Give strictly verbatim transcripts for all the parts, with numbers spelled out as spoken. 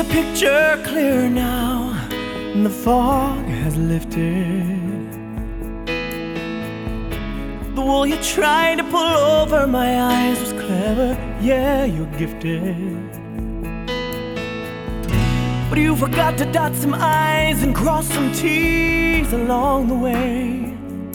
the picture clearer now, and the fog has lifted. The wool you tried to pull over my eyes was clever, yeah, you're gifted. But you forgot to dot some I's and cross some T's along the way.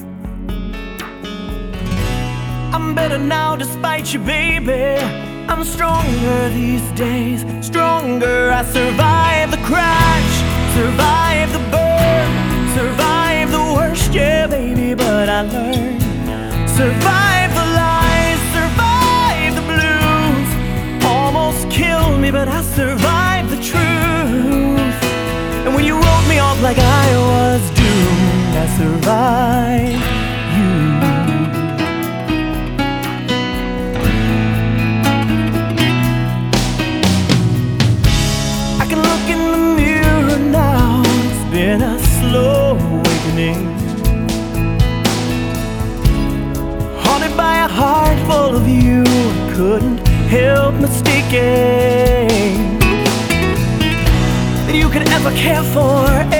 I'm better now despite you, baby. I'm stronger these days, stronger. I survived the crash, survived the burn, survived the worst, yeah, baby, but I learned. Survived the lies, survived the blues. Almost killed me, but I survived the truth. And when you wrote me off like I was doomed, I survived you. I can look in the mirror now, it's been a slow awakening. By a heart full of you, I couldn't help mistaking that you could ever care for